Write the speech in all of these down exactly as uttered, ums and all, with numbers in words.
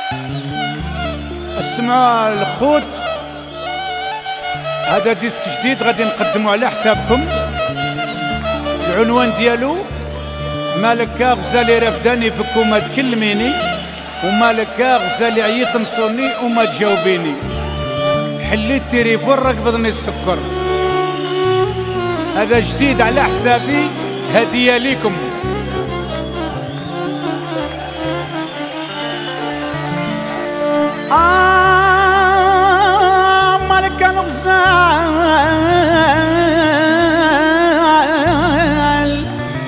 اسمعوا الخوت، هذا ديسك جديد غادي نقدمه على حسابكم. العنوان ديالو مالك غزالي رفداني فكو ما تكلميني، ومالك غزالي عييت نصوني وما تجاوبيني، حليت التليفون ركبضني السكر. هذا جديد على حسابي، هدية ليكم. آه مالك الغزال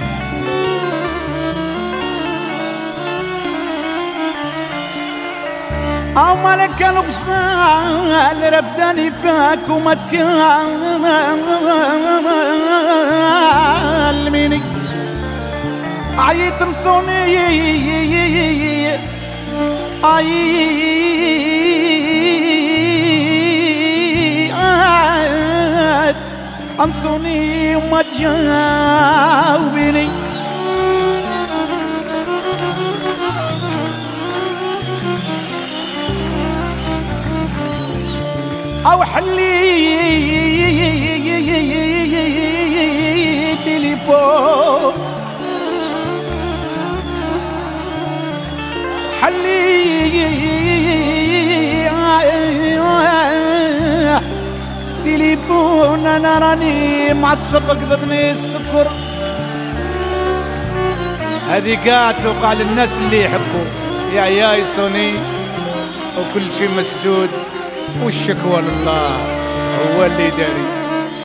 أو مالك الغزال رفداني فاك وما تكلميني، عييت نصوني عييت انصوني وما تجاوبيني. او حلي تليفون، حلي تليفون، انا راني معصب قبضني السكر. هذه قاعد توقع للناس اللي يحبوا يا عياي سوني، وكل شيء مسدود والشكوى لله هو اللي داري.